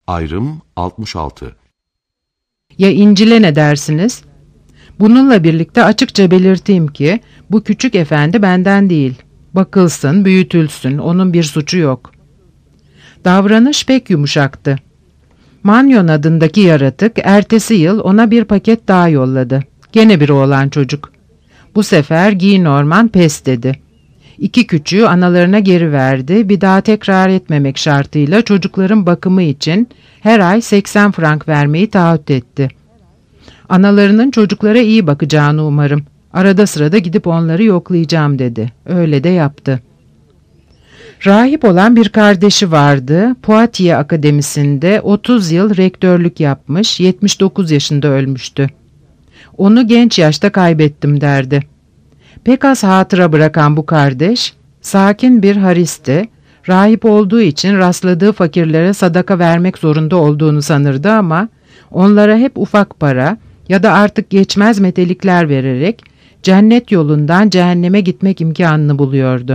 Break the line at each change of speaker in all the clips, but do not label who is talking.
Ayrım 66.
Ya İncil'e ne dersiniz? Bununla birlikte açıkça belirteyim ki bu küçük efendi benden değil. Bakılsın, büyütülsün, onun bir suçu yok. Davranış pek yumuşaktı. Manyon adındaki yaratık ertesi yıl ona bir paket daha yolladı. Gene bir oğlan çocuk. Bu sefer Guy Norman pes dedi. İki küçüğü analarına geri verdi, bir daha tekrar etmemek şartıyla çocukların bakımı için her ay 80 frank vermeyi taahhüt etti. Analarının çocuklara iyi bakacağını umarım. Arada sırada gidip onları yoklayacağım dedi. Öyle de yaptı. Rahip olan bir kardeşi vardı. Poitiers Akademisi'nde 30 yıl rektörlük yapmış, 79 yaşında ölmüştü. Onu genç yaşta kaybettim derdi. Pek az hatıra bırakan bu kardeş, sakin bir haristi, rahip olduğu için rastladığı fakirlere sadaka vermek zorunda olduğunu sanırdı ama onlara hep ufak para ya da artık geçmez metelikler vererek cennet yolundan cehenneme gitmek imkanını buluyordu.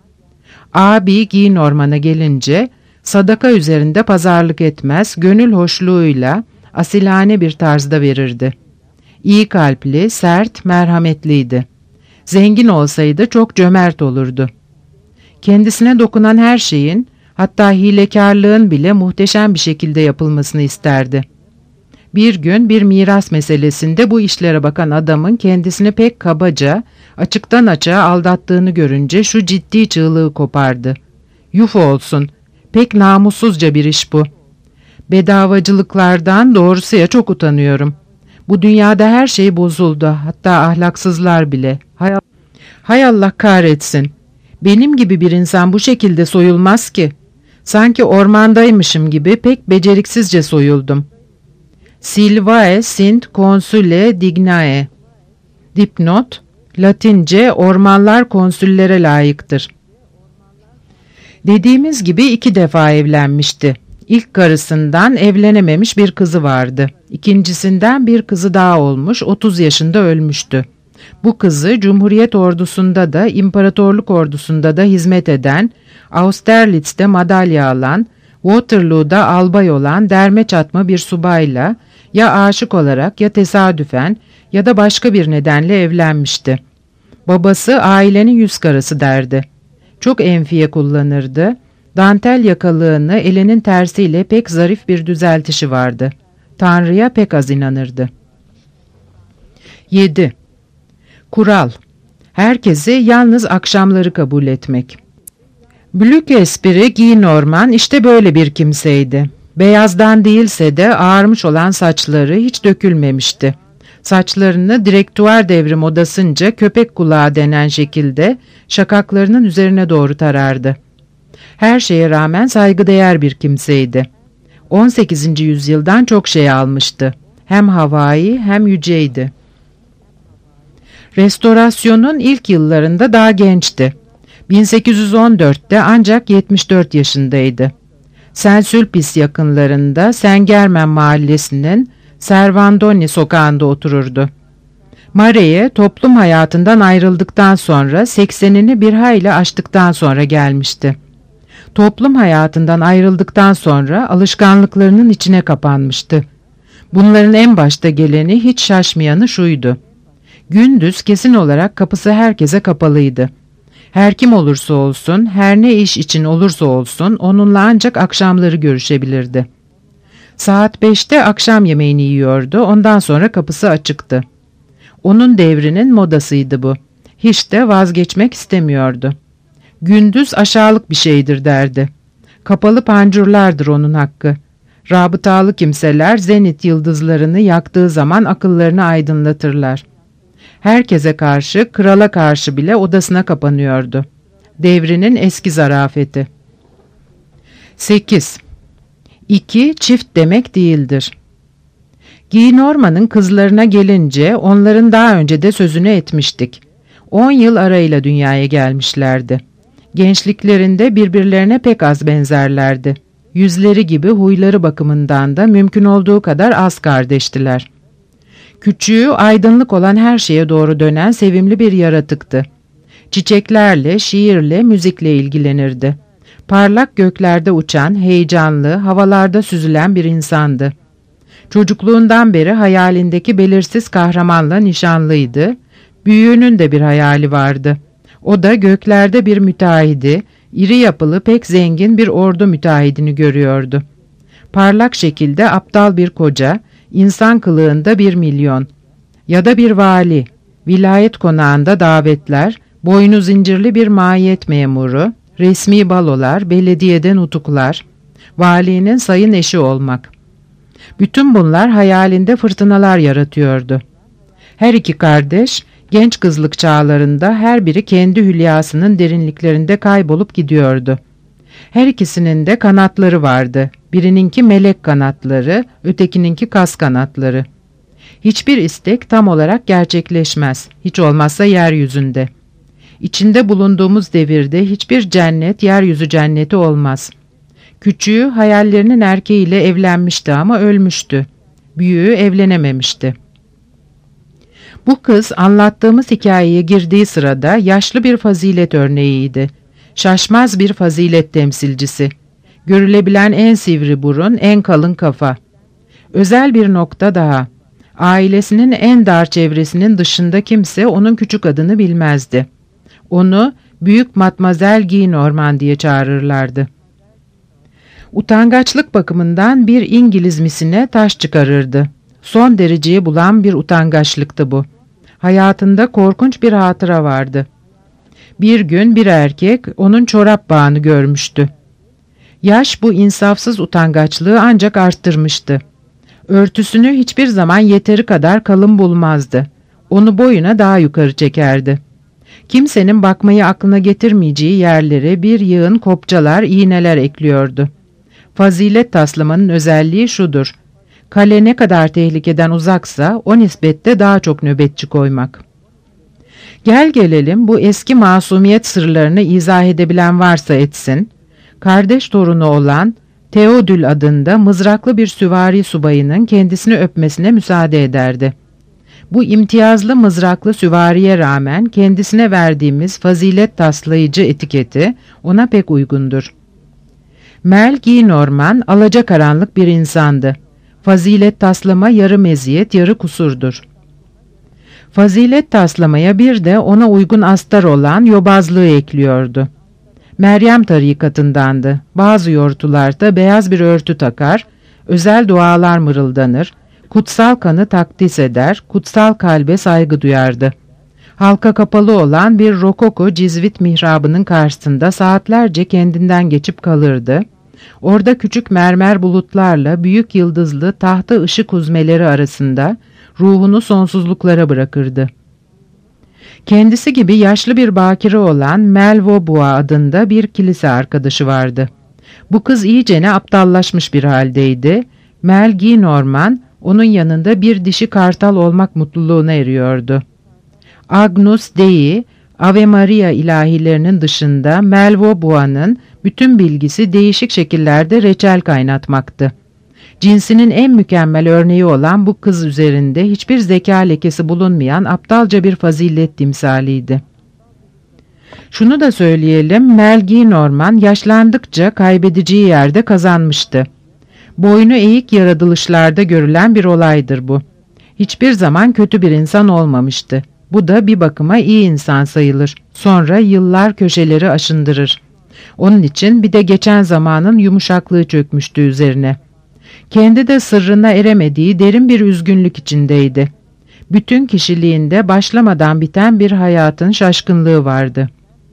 Abi Guy Norman'a gelince sadaka üzerinde pazarlık etmez, gönül hoşluğuyla asilane bir tarzda verirdi. İyi kalpli, sert, merhametliydi. Zengin olsaydı çok cömert olurdu. Kendisine dokunan her şeyin, hatta hilekarlığın bile muhteşem bir şekilde yapılmasını isterdi. Bir gün bir miras meselesinde bu işlere bakan adamın kendisini pek kabaca, açıktan açığa aldattığını görünce şu ciddi çığlığı kopardı. Yuh olsun, pek namussuzca bir iş bu. Bedavacılıklardan doğrusuya çok utanıyorum. Bu dünyada her şey bozuldu, hatta ahlaksızlar bile. Hay Allah kahretsin. Benim gibi bir insan bu şekilde soyulmaz ki. Sanki ormandaymışım gibi pek beceriksizce soyuldum. Silvae sint consule dignae. Dipnot, Latince ormanlar konsüllere layıktır. Dediğimiz gibi 2 defa evlenmişti. İlk karısından evlenememiş bir kızı vardı. İkincisinden bir kızı daha olmuş, 30 yaşında ölmüştü. Bu kızı Cumhuriyet ordusunda da İmparatorluk ordusunda da hizmet eden, Austerlitz'te madalya alan, Waterloo'da albay olan derme çatma bir subayla ya aşık olarak ya tesadüfen ya da başka bir nedenle evlenmişti. Babası ailenin yüz karası derdi. Çok enfiye kullanırdı. Dantel yakalığını elinin tersiyle pek zarif bir düzeltişi vardı. Tanrı'ya pek az inanırdı. 7. Kural. Herkesi yalnız akşamları kabul etmek. Blük espri Guy Norman işte böyle bir kimseydi. Beyazdan değilse de ağarmış olan saçları hiç dökülmemişti. Saçlarını direktuar devri modasınca köpek kulağı denen şekilde şakaklarının üzerine doğru tarardı. Her şeye rağmen saygıdeğer bir kimseydi. 18. yüzyıldan çok şey almıştı. Hem havai hem yüceydi. Restorasyonun ilk yıllarında daha gençti. 1814'te ancak 74 yaşındaydı. Saint-Sulpice yakınlarında Saint-Germain mahallesinin Servandoni sokağında otururdu. Mare'ye toplum hayatından ayrıldıktan sonra 80'ini bir hayli aştıktan sonra gelmişti. Toplum hayatından ayrıldıktan sonra alışkanlıklarının içine kapanmıştı. Bunların en başta geleni hiç şaşmayanı şuydu. Gündüz kesin olarak kapısı herkese kapalıydı. Her kim olursa olsun, her ne iş için olursa olsun onunla ancak akşamları görüşebilirdi. Saat 5'te akşam yemeğini yiyordu, ondan sonra kapısı açıktı. Onun devrinin modasıydı bu. Hiç de vazgeçmek istemiyordu. Gündüz aşağılık bir şeydir derdi. Kapalı pancurlardır onun hakkı. Rabıtalı kimseler zenit yıldızlarını yaktığı zaman akıllarını aydınlatırlar. Herkese karşı, krala karşı bile odasına kapanıyordu. Devrinin eski zarafeti. 8. 2 çift demek değildir. Guy Norman'ın kızlarına gelince onların daha önce de sözünü etmiştik. 10 yıl arayla dünyaya gelmişlerdi. Gençliklerinde birbirlerine pek az benzerlerdi. Yüzleri gibi huyları bakımından da mümkün olduğu kadar az kardeştiler. Küçüğü aydınlık olan her şeye doğru dönen sevimli bir yaratıktı. Çiçeklerle, şiirle, müzikle ilgilenirdi. Parlak göklerde uçan, heyecanlı, havalarda süzülen bir insandı. Çocukluğundan beri hayalindeki belirsiz kahramanla nişanlıydı. Büyüğünün de bir hayali vardı. O da göklerde bir müteahhidi, iri yapılı pek zengin bir ordu müteahhidini görüyordu. Parlak şekilde aptal bir koca, insan kılığında 1 milyon. Ya da bir vali, vilayet konağında davetler, boynu zincirli bir mahiyet memuru, resmi balolar, belediyeden nutuklar, valinin sayın eşi olmak. Bütün bunlar hayalinde fırtınalar yaratıyordu. Her iki kardeş, genç kızlık çağlarında her biri kendi hülyasının derinliklerinde kaybolup gidiyordu. Her ikisinin de kanatları vardı. Birininki melek kanatları, ötekininki kas kanatları. Hiçbir istek tam olarak gerçekleşmez, hiç olmazsa yeryüzünde. İçinde bulunduğumuz devirde hiçbir cennet yeryüzü cenneti olmaz. Küçüğü hayallerinin erkeğiyle evlenmişti ama ölmüştü. Büyüğü evlenememişti. Bu kız anlattığımız hikayeye girdiği sırada yaşlı bir fazilet örneğiydi. Şaşmaz bir fazilet temsilcisi. Görülebilen en sivri burun, en kalın kafa. Özel bir nokta daha. Ailesinin en dar çevresinin dışında kimse onun küçük adını bilmezdi. Onu Büyük Matmazel Guy Norman diye çağırırlardı. Utangaçlık bakımından bir İngiliz misine taş çıkarırdı. Son dereceyi bulan bir utangaçlıktı bu. Hayatında korkunç bir hatıra vardı. Bir gün bir erkek onun çorap bağını görmüştü. Yaş bu insafsız utangaçlığı ancak arttırmıştı. Örtüsünü hiçbir zaman yeteri kadar kalın bulmazdı. Onu boyuna daha yukarı çekerdi. Kimsenin bakmayı aklına getirmeyeceği yerlere bir yığın kopçalar, iğneler ekliyordu. Fazilet taslamanın özelliği şudur: kale ne kadar tehlikeden uzaksa o nispette daha çok nöbetçi koymak. Gel gelelim bu eski masumiyet sırlarını izah edebilen varsa etsin. Kardeş torunu olan Teodül adında mızraklı bir süvari subayının kendisini öpmesine müsaade ederdi. Bu imtiyazlı mızraklı süvariye rağmen kendisine verdiğimiz fazilet taslayıcı etiketi ona pek uygundur. Mel Guy Norman alacakaranlık bir insandı. Fazilet taslama yarı meziyet yarı kusurdur. Fazilet taslamaya bir de ona uygun astar olan yobazlığı ekliyordu. Meryem tarikatındandı. Bazı yortularda beyaz bir örtü takar, özel dualar mırıldanır, kutsal kanı takdis eder, kutsal kalbe saygı duyardı. Halka kapalı olan bir rokoko cizvit mihrabının karşısında saatlerce kendinden geçip kalırdı. Orada küçük mermer bulutlarla büyük yıldızlı tahta ışık huzmeleri arasında ruhunu sonsuzluklara bırakırdı. Kendisi gibi yaşlı bir bakire olan Melvobua adında bir kilise arkadaşı vardı. Bu kız iyicene aptallaşmış bir haldeydi. Mel Guy Norman onun yanında bir dişi kartal olmak mutluluğuna eriyordu. Agnus Dei, Ave Maria ilahilerinin dışında Melvobua'nın bütün bilgisi değişik şekillerde reçel kaynatmaktı. Cinsinin en mükemmel örneği olan bu kız üzerinde hiçbir zeka lekesi bulunmayan aptalca bir fazilet timsaliydi. Şunu da söyleyelim, Mel Guy Norman yaşlandıkça kaybedeceği yerde kazanmıştı. Boynu eğik yaratılışlarda görülen bir olaydır bu. Hiçbir zaman kötü bir insan olmamıştı. Bu da bir bakıma iyi insan sayılır. Sonra yıllar köşeleri aşındırır. Onun için bir de geçen zamanın yumuşaklığı çökmüştü üzerine. Kendi de sırrına eremediği derin bir üzgünlük içindeydi. Bütün kişiliğinde başlamadan biten bir hayatın şaşkınlığı vardı.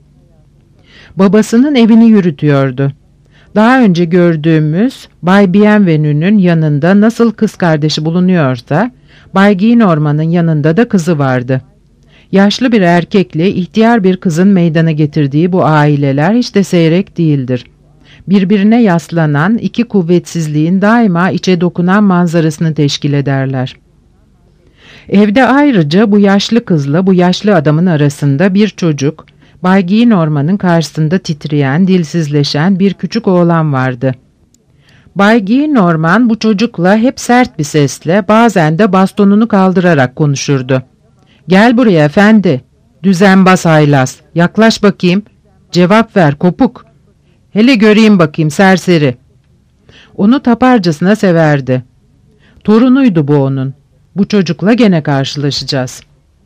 Babasının evini yürütüyordu. Daha önce gördüğümüz Bay Bienvenu'nun yanında nasıl kız kardeşi bulunuyorsa, Bay Guy Norman'ın yanında da kızı vardı. Yaşlı bir erkekle ihtiyar bir kızın meydana getirdiği bu aileler hiç de seyrek değildir. Birbirine yaslanan iki kuvvetsizliğin daima içe dokunan manzarasını teşkil ederler. Evde ayrıca bu yaşlı kızla bu yaşlı adamın arasında bir çocuk, Bay Guy Norman'ın karşısında titreyen, dilsizleşen bir küçük oğlan vardı. Bay Guy Norman bu çocukla hep sert bir sesle, bazen de bastonunu kaldırarak konuşurdu. "Gel buraya efendi, düzenbaz haylaz, yaklaş bakayım, cevap ver kopuk." Hele göreyim bakayım serseri. Onu taparcasına severdi. Torunuydu bu onun. Bu çocukla gene karşılaşacağız.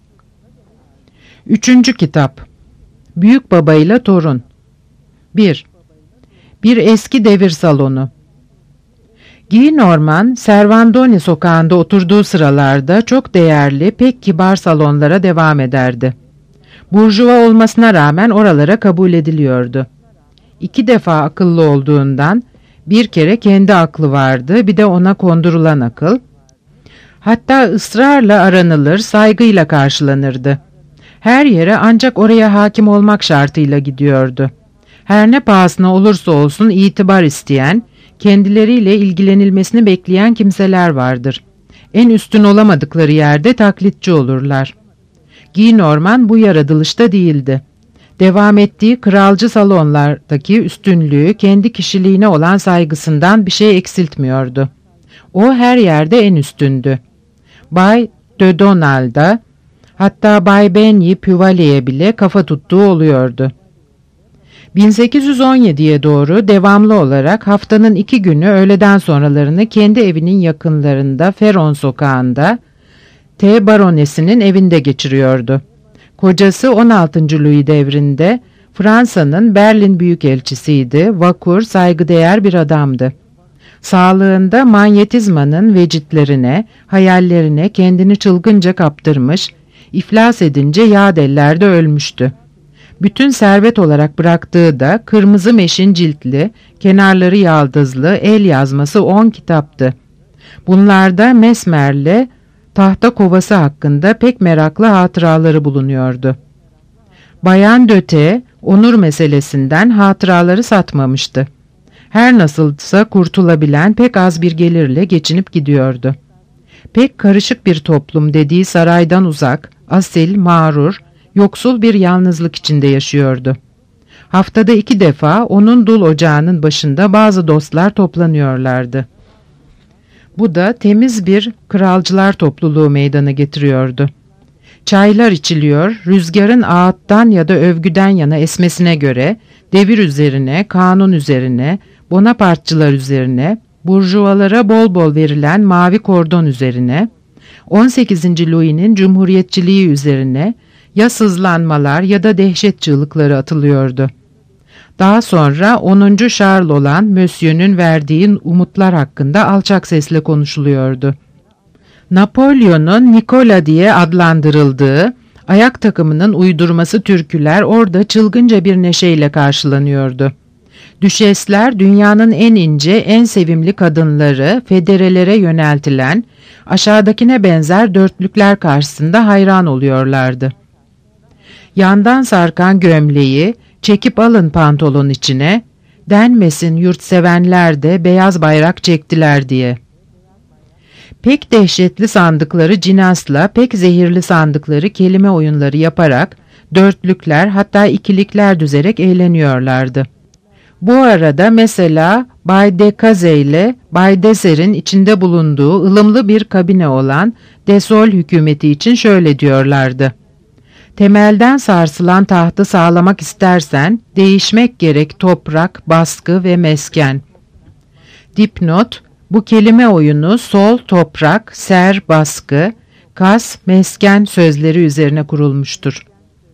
3. kitap. Büyük babayla torun. 1. Bir eski devir salonu. Guy Norman, Servandoni sokağında oturduğu sıralarda çok değerli, pek kibar salonlara devam ederdi. Burjuva olmasına rağmen oralara kabul ediliyordu. 2 defa akıllı olduğundan, bir kere kendi aklı vardı, bir de ona kondurulan akıl. Hatta ısrarla aranılır, saygıyla karşılanırdı. Her yere ancak oraya hakim olmak şartıyla gidiyordu. Her ne pahasına olursa olsun itibar isteyen, kendileriyle ilgilenilmesini bekleyen kimseler vardır. En üstün olamadıkları yerde taklitçi olurlar. Guy Norman bu yaratılışta değildi. Devam ettiği kralcı salonlardaki üstünlüğü kendi kişiliğine olan saygısından bir şey eksiltmiyordu. O her yerde en üstündü. Bay de Donald'a, hatta Bay Benny Puvale'ye bile kafa tuttuğu oluyordu. 1817'ye doğru devamlı olarak haftanın 2 günü öğleden sonralarını kendi evinin yakınlarında Ferron sokağında T. Baronesinin evinde geçiriyordu. Kocası 16. Louis devrinde Fransa'nın Berlin Büyükelçisiydi, vakur, saygıdeğer bir adamdı. Sağlığında manyetizmanın vecitlerine, hayallerine kendini çılgınca kaptırmış, iflas edince yağ dellerde ölmüştü. Bütün servet olarak bıraktığı da kırmızı meşin ciltli, kenarları yaldızlı, el yazması 10 kitaptı. Bunlarda Mesmer'le tahta kovası hakkında pek meraklı hatıraları bulunuyordu. Bayan Döte, onur meselesinden hatıraları satmamıştı. Her nasılsa kurtulabilen pek az bir gelirle geçinip gidiyordu. Pek karışık bir toplum dediği saraydan uzak, asil, mağrur, yoksul bir yalnızlık içinde yaşıyordu. Haftada 2 defa onun dul ocağının başında bazı dostlar toplanıyorlardı. Bu da temiz bir kralcılar topluluğu meydana getiriyordu. Çaylar içiliyor, rüzgarın ağıttan ya da övgüden yana esmesine göre devir üzerine, kanun üzerine, Bonapartçılar üzerine, burjuvalara bol bol verilen mavi kordon üzerine, 18. Louis'nin cumhuriyetçiliği üzerine ya sızlanmalar ya da dehşet çığlıkları atılıyordu. Daha sonra 10. Charles olan Monsieur'ün verdiği umutlar hakkında alçak sesle konuşuluyordu. Napolyon'un Nikola diye adlandırıldığı ayak takımının uydurması türküler orada çılgınca bir neşeyle karşılanıyordu. Düşesler dünyanın en ince, en sevimli kadınları federelere yöneltilen aşağıdakine benzer dörtlükler karşısında hayran oluyorlardı. Yandan sarkan gömleği çekip alın pantolon içine, denmesin yurtsevenler de beyaz bayrak çektiler diye. Pek dehşetli sandıkları cinasla, pek zehirli sandıkları kelime oyunları yaparak, dörtlükler hatta ikilikler düzerek eğleniyorlardı. Bu arada mesela Bay Decazes ile Bay Deser'in içinde bulunduğu ılımlı bir kabine olan Desol hükümeti için şöyle diyorlardı. Temelden sarsılan tahtı sağlamak istersen değişmek gerek toprak, baskı ve mesken. Dipnot, bu kelime oyunu sol, toprak, ser, baskı, kas, mesken sözleri üzerine kurulmuştur.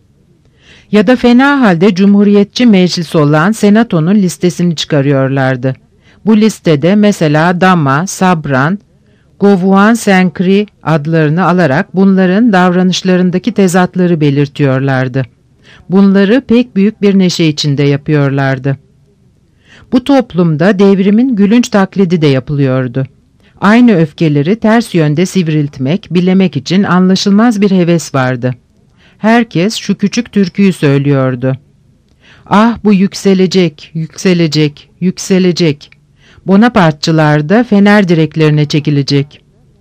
Ya da fena halde cumhuriyetçi meclis olan senatonun listesini çıkarıyorlardı. Bu listede mesela Dama, Sabran, Gauvain Saint-Cry adlarını alarak bunların davranışlarındaki tezatları belirtiyorlardı. Bunları pek büyük bir neşe içinde yapıyorlardı. Bu toplumda devrimin gülünç taklidi de yapılıyordu. Aynı öfkeleri ters yönde sivriltmek, bilemek için anlaşılmaz bir heves vardı. Herkes şu küçük türküyü söylüyordu. Ah bu yükselecek, yükselecek, yükselecek. Bonapartçılar da fener direklerine çekilecek.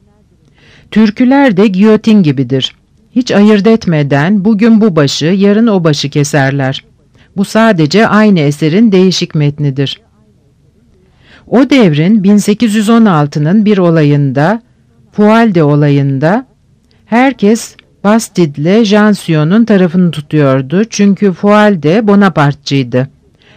Türküler de giyotin gibidir. Hiç ayırt etmeden bugün bu başı, yarın o başı keserler. Bu sadece aynı eserin değişik metnidir. O devrin 1816'nın bir olayında, Fualde olayında, herkes Bastid'le Jansion'un tarafını tutuyordu çünkü Fualde Bonapartçıydı.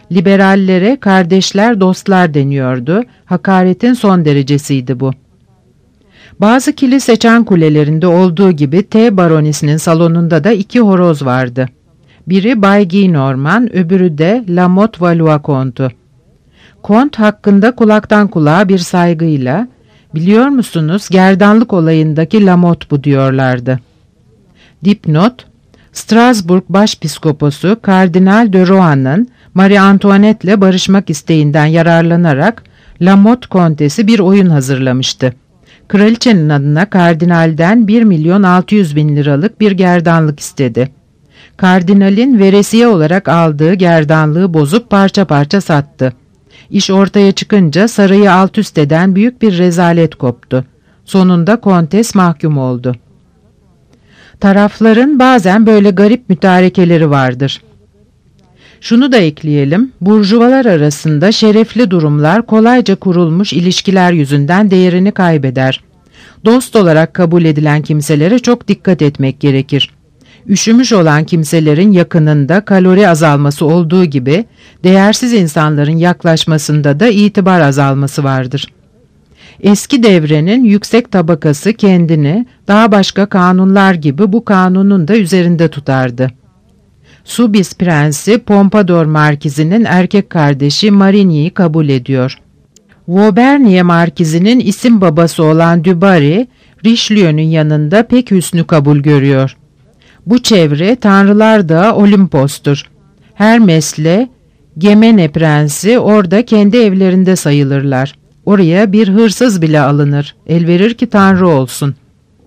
Liberallere kardeşler, dostlar deniyordu. Hakaretin son derecesiydi bu. Bazı kilise çan kulelerinde olduğu gibi T baronisinin salonunda da 2 horoz vardı. Biri Bay Gillenormand, öbürü de Lamotte Valois Kontu. Kont hakkında kulaktan kulağa bir saygıyla, "Biliyor musunuz, gerdanlık olayındaki Lamotte bu," diyorlardı. Dipnot: Strasbourg Başpiskoposu Kardinal de Rohan'ın Marie Antoinette'le barışmak isteğinden yararlanarak Lamotte Kontesi bir oyun hazırlamıştı. Kraliçenin adına kardinalden 1.600.000 liralık bir gerdanlık istedi. Kardinalin veresiye olarak aldığı gerdanlığı bozup parça parça sattı. İş ortaya çıkınca sarayı alt üst eden büyük bir rezalet koptu. Sonunda kontes mahkum oldu. Tarafların bazen böyle garip mütarekeleri vardır. Şunu da ekleyelim, burjuvalar arasında şerefli durumlar kolayca kurulmuş ilişkiler yüzünden değerini kaybeder. Dost olarak kabul edilen kimselere çok dikkat etmek gerekir. Üşümüş olan kimselerin yakınında kalori azalması olduğu gibi, değersiz insanların yaklaşmasında da itibar azalması vardır. Eski devrenin yüksek tabakası kendini daha başka kanunlar gibi bu kanunun da üzerinde tutardı. Soubise Prensi Pompadour Markizi'nin erkek kardeşi Marigny'yi kabul ediyor. Vaubernier Markizi'nin isim babası olan Du Barry, Richelieu'nun yanında pek hüsnü kabul görüyor. Bu çevre Tanrılar Dağı Olimpos'tur. Hermes'le Gemene Prensi orada kendi evlerinde sayılırlar. Oraya bir hırsız bile alınır. Elverir ki Tanrı olsun.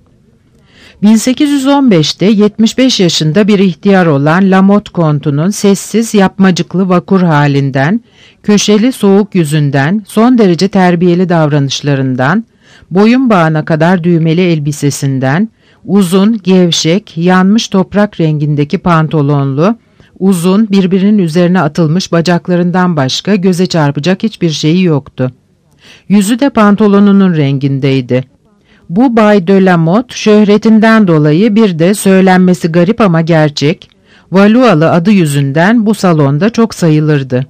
1815'te 75 yaşında bir ihtiyar olan Lamotte Kontu'nun sessiz, yapmacıklı vakur halinden, köşeli soğuk yüzünden, son derece terbiyeli davranışlarından, boyun bağına kadar düğmeli elbisesinden, uzun, gevşek, yanmış toprak rengindeki pantolonlu, uzun, birbirinin üzerine atılmış bacaklarından başka göze çarpacak hiçbir şeyi yoktu. Yüzü de pantolonunun rengindeydi. Bu Bay de Lamotte şöhretinden dolayı bir de söylenmesi garip ama gerçek, Valois'lı adı yüzünden bu salonda çok sayılırdı.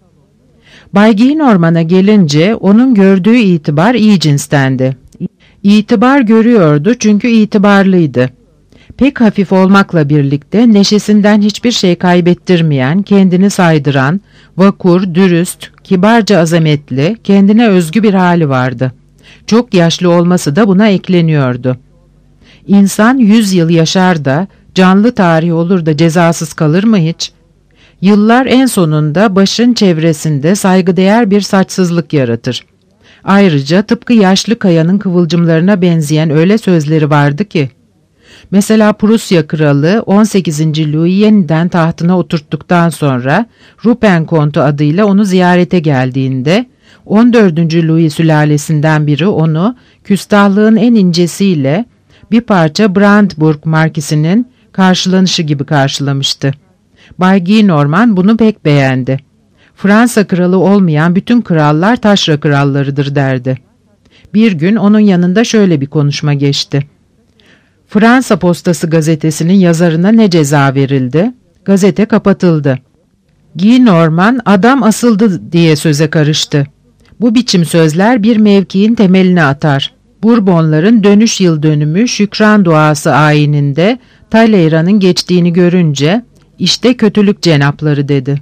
Bay Gillenormand'a gelince onun gördüğü itibar iyi cinstendi. İtibar görüyordu çünkü itibarlıydı. Pek hafif olmakla birlikte neşesinden hiçbir şey kaybettirmeyen, kendini saydıran, vakur, dürüst, kibarca azametli, kendine özgü bir hali vardı. Çok yaşlı olması da buna ekleniyordu. İnsan 100 yıl yaşar da, canlı tarih olur da cezasız kalır mı hiç? Yıllar en sonunda başın çevresinde saygıdeğer bir saçsızlık yaratır. Ayrıca tıpkı yaşlı kayanın kıvılcımlarına benzeyen öyle sözleri vardı ki, mesela Prusya kralı 18. Louis yeniden tahtına oturttuktan sonra Rupen Kontu adıyla onu ziyarete geldiğinde 14. Louis sülalesinden biri onu küstahlığın en incesiyle bir parça Brandebourg markisinin karşılanışı gibi karşılamıştı. Bay Gillenormand bunu pek beğendi. Fransa kralı olmayan bütün krallar taşra krallarıdır derdi. Bir gün onun yanında şöyle bir konuşma geçti. Fransa Postası gazetesinin yazarına ne ceza verildi? Gazete kapatıldı. Gillenormand adam asıldı diye söze karıştı. Bu biçim sözler bir mevkiin temelini atar. Bourbonların dönüş yıl dönümü şükran duası ayininde Talleyrand'ın geçtiğini görünce işte kötülük cenapları dedi.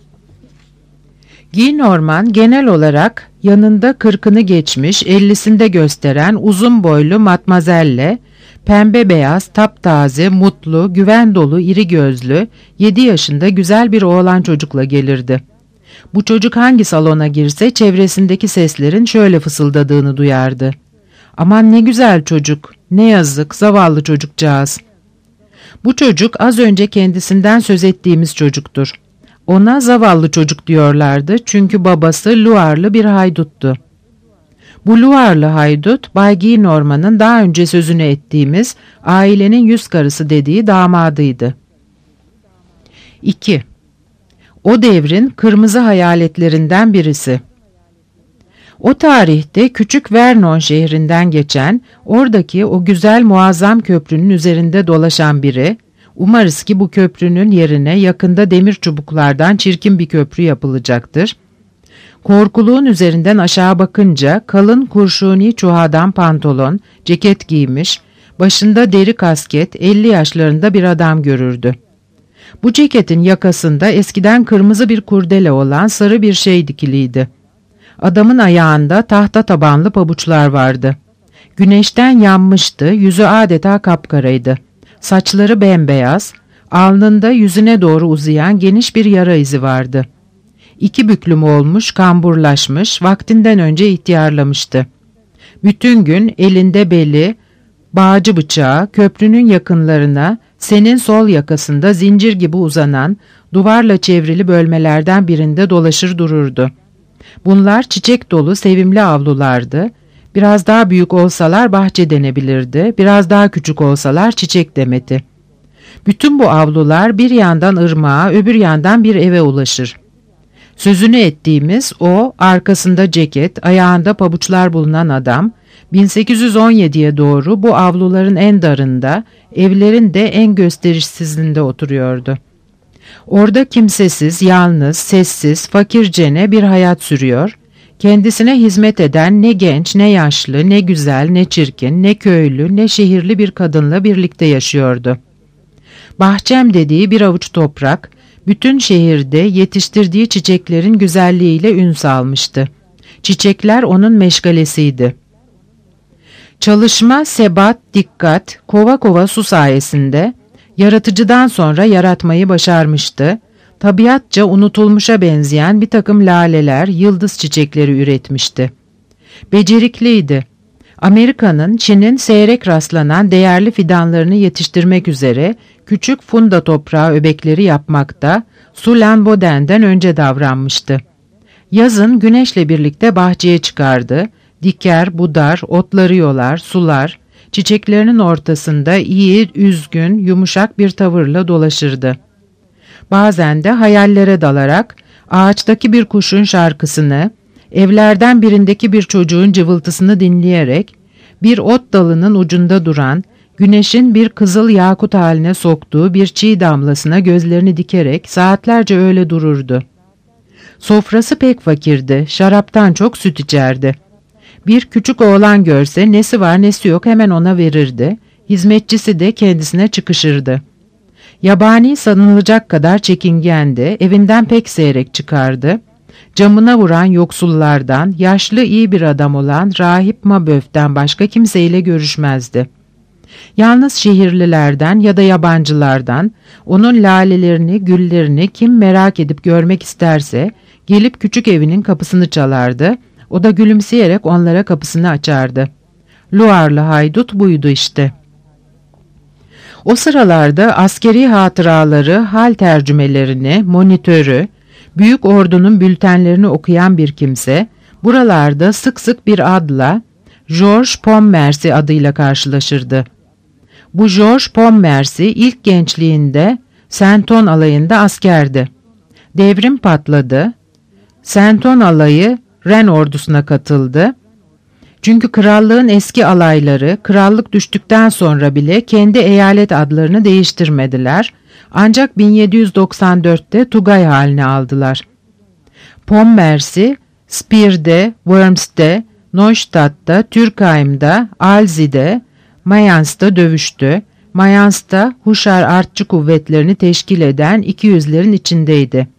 Gillenormand genel olarak yanında 40'ını geçmiş 50'sinde gösteren uzun boylu matmazelle, pembe beyaz, taptaze, mutlu, güven dolu, iri gözlü, 7 yaşında güzel bir oğlan çocukla gelirdi. Bu çocuk hangi salona girse çevresindeki seslerin şöyle fısıldadığını duyardı. Aman ne güzel çocuk, ne yazık, zavallı çocukcağız. Bu çocuk az önce kendisinden söz ettiğimiz çocuktur. Ona zavallı çocuk diyorlardı çünkü babası Luarlı bir hayduttu. Bu Luarlı haydut, Bay Gillenormand'ın daha önce sözünü ettiğimiz ailenin yüz karısı dediği damadıydı. 2. O devrin kırmızı hayaletlerinden birisi. O tarihte küçük Vernon şehrinden geçen, oradaki o güzel muazzam köprünün üzerinde dolaşan biri, Umarız ki bu köprünün yerine yakında demir çubuklardan çirkin bir köprü yapılacaktır. Korkuluğun üzerinden aşağı bakınca kalın kurşuni çuhadan pantolon, ceket giymiş, başında deri kasket, 50 yaşlarında bir adam görürdü. Bu ceketin yakasında eskiden kırmızı bir kurdele olan sarı bir şey dikiliydi. Adamın ayağında tahta tabanlı pabuçlar vardı. Güneşten yanmıştı, yüzü adeta kapkaraydı. Saçları bembeyaz, alnında yüzüne doğru uzayan geniş bir yara izi vardı. 2 büklüm olmuş, kamburlaşmış, vaktinden önce ihtiyarlamıştı. Bütün gün elinde beli, bağcı bıçağı, köprünün yakınlarına, senin sol yakasında zincir gibi uzanan, duvarla çevrili bölmelerden birinde dolaşır dururdu. Bunlar çiçek dolu sevimli avlulardı. Biraz daha büyük olsalar bahçe denebilirdi, biraz daha küçük olsalar çiçek demeti. Bütün bu avlular bir yandan ırmağa, öbür yandan bir eve ulaşır. Sözünü ettiğimiz o, arkasında ceket, ayağında pabuçlar bulunan adam, 1817'ye doğru bu avluların en darında, evlerin de en gösterişsizliğinde oturuyordu. Orada kimsesiz, yalnız, sessiz, fakircene bir hayat sürüyor, kendisine hizmet eden ne genç, ne yaşlı, ne güzel, ne çirkin, ne köylü, ne şehirli bir kadınla birlikte yaşıyordu. Bahçem dediği bir avuç toprak, bütün şehirde yetiştirdiği çiçeklerin güzelliğiyle ün salmıştı. Çiçekler onun meşgalesiydi. Çalışma, sebat, dikkat, kova kova su sayesinde yaratıcıdan sonra yaratmayı başarmıştı. Tabiatça unutulmuşa benzeyen bir takım laleler, yıldız çiçekleri üretmişti. Becerikliydi. Amerika'nın, Çin'in seyrek rastlanan değerli fidanlarını yetiştirmek üzere küçük funda toprağı öbekleri yapmakta, Sulan Boden'den önce davranmıştı. Yazın güneşle birlikte bahçeye çıkardı, diker, budar, otları yolar, sular, çiçeklerinin ortasında iyi, üzgün, yumuşak bir tavırla dolaşırdı. Bazen de hayallere dalarak ağaçtaki bir kuşun şarkısını, evlerden birindeki bir çocuğun cıvıltısını dinleyerek, bir ot dalının ucunda duran, güneşin bir kızıl yakut haline soktuğu bir çiğ damlasına gözlerini dikerek saatlerce öyle dururdu. Sofrası pek fakirdi, şaraptan çok süt içerdi. Bir küçük oğlan görse nesi var nesi yok hemen ona verirdi, hizmetçisi de kendisine çıkışırdı. Yabani sanılacak kadar çekingendi, evinden pek seyrek çıkardı. Camına vuran yoksullardan, yaşlı iyi bir adam olan Rahip Mabeuf'ten başka kimseyle görüşmezdi. Yalnız şehirlilerden ya da yabancılardan, onun lalelerini, güllerini kim merak edip görmek isterse, gelip küçük evinin kapısını çalardı, o da gülümseyerek onlara kapısını açardı. Luarlı haydut buydu işte. O sıralarda askeri hatıraları, hal tercümelerini, monitörü, büyük ordunun bültenlerini okuyan bir kimse, buralarda sık sık bir adla, George Pontmercy adıyla karşılaşırdı. Bu George Pontmercy ilk gençliğinde Senton alayında askerdi. Devrim patladı. Senton alayı Ren ordusuna katıldı. Çünkü krallığın eski alayları krallık düştükten sonra bile kendi eyalet adlarını değiştirmediler. Ancak 1794'te Tugay haline aldılar. Pontmercy, Speer'de, Worms'te, Neustadt'ta, Türkheim'da, Alzey'de, Mayence'da dövüştü. Mayence'da Huşar artçı kuvvetlerini teşkil eden 200'lerin içindeydi.